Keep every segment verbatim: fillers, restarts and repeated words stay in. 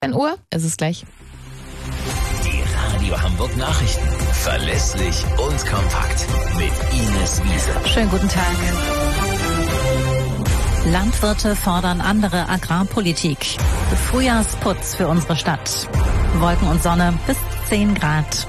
ein Uhr, ist es gleich. Die Radio Hamburg Nachrichten. Verlässlich und kompakt. Mit Ines Wiese. Schönen guten Tag. Landwirte fordern andere Agrarpolitik. Frühjahrsputz für unsere Stadt. Wolken und Sonne bis zehn Grad.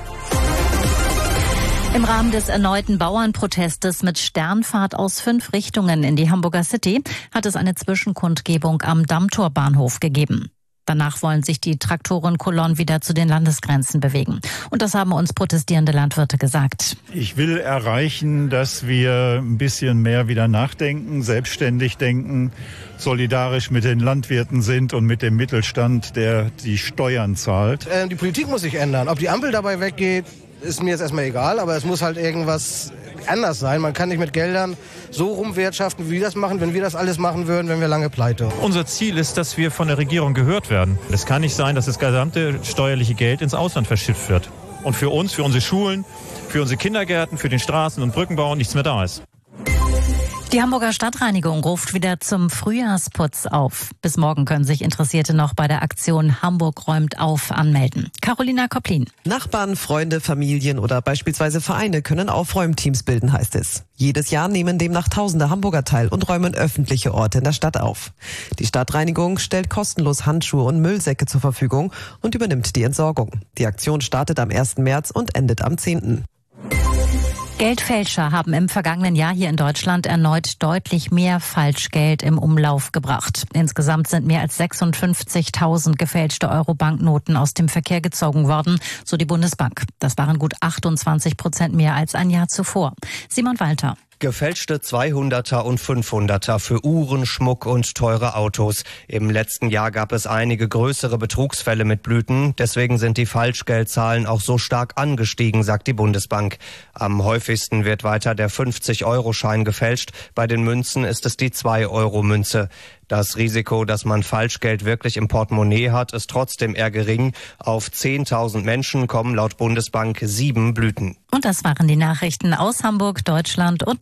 Im Rahmen des erneuten Bauernprotestes mit Sternfahrt aus fünf Richtungen in die Hamburger City hat es eine Zwischenkundgebung am Dammtorbahnhof gegeben. Danach wollen sich die Traktorenkolonnen wieder zu den Landesgrenzen bewegen. Und das haben uns protestierende Landwirte gesagt. Ich will erreichen, dass wir ein bisschen mehr wieder nachdenken, selbstständig denken, solidarisch mit den Landwirten sind und mit dem Mittelstand, der die Steuern zahlt. Äh, die Politik muss sich ändern. Ob die Ampel dabei weggeht, ist mir jetzt erstmal egal. Aber es muss halt irgendwas anders sein. Man kann nicht mit Geldern so rumwirtschaften, wie wir das machen, wenn wir das alles machen würden, wenn wir lange pleite. Unser Ziel ist, dass wir von der Regierung gehört werden. Es kann nicht sein, dass das gesamte steuerliche Geld ins Ausland verschifft wird. Und für uns, für unsere Schulen, für unsere Kindergärten, für den Straßen- und Brückenbau nichts mehr da ist. Die Hamburger Stadtreinigung ruft wieder zum Frühjahrsputz auf. Bis morgen können sich Interessierte noch bei der Aktion Hamburg räumt auf anmelden. Carolina Kopplin. Nachbarn, Freunde, Familien oder beispielsweise Vereine können Aufräumteams bilden, heißt es. Jedes Jahr nehmen demnach tausende Hamburger teil und räumen öffentliche Orte in der Stadt auf. Die Stadtreinigung stellt kostenlos Handschuhe und Müllsäcke zur Verfügung und übernimmt die Entsorgung. Die Aktion startet am ersten März und endet am zehnten Geldfälscher haben im vergangenen Jahr hier in Deutschland erneut deutlich mehr Falschgeld im Umlauf gebracht. Insgesamt sind mehr als sechsundfünfzigtausend gefälschte Euro-Banknoten aus dem Verkehr gezogen worden, so die Bundesbank. Das waren gut achtundzwanzig Prozent mehr als ein Jahr zuvor. Simon Walter. Gefälschte zweihunderter und fünfhunderter für Uhren, Schmuck und teure Autos. Im letzten Jahr gab es einige größere Betrugsfälle mit Blüten. Deswegen sind die Falschgeldzahlen auch so stark angestiegen, sagt die Bundesbank. Am häufigsten wird weiter der fünfzig-Euro-Schein gefälscht. Bei den Münzen ist es die zwei-Euro-Münze. Das Risiko, dass man Falschgeld wirklich im Portemonnaie hat, ist trotzdem eher gering. Auf zehntausend Menschen kommen laut Bundesbank sieben Blüten. Und das waren die Nachrichten aus Hamburg, Deutschland und